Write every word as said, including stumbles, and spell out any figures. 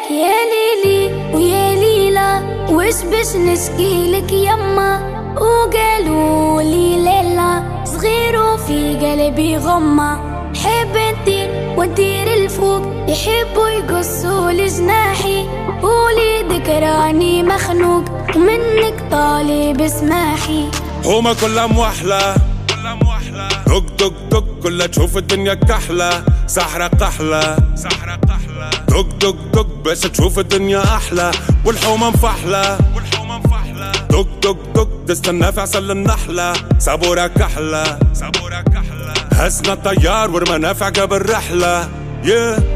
يا ليلي ويا ليلى وش باش نشكيلك يما، وقالوا لي ليلى صغير وفي قلبي غمة، حب ندير وندير الفوق يحبوا يقصوا لجناحي، وليدك راني مخنوق ومنك طالب اسماحي. هما كلها موحلة دق دق دق كلها تشوف الدنيا كحلة، سحرة قحلة سحرة قحلة دق دق دق باش تشوف الدنيا أحلى، والحومة مفحلة والحومة مفحلة دق دق دق تستنى في عسل النحلة، صبورة كحلة صبورة كحلة هزنا الطيار ورمانا في عقب الرحلة. yeah.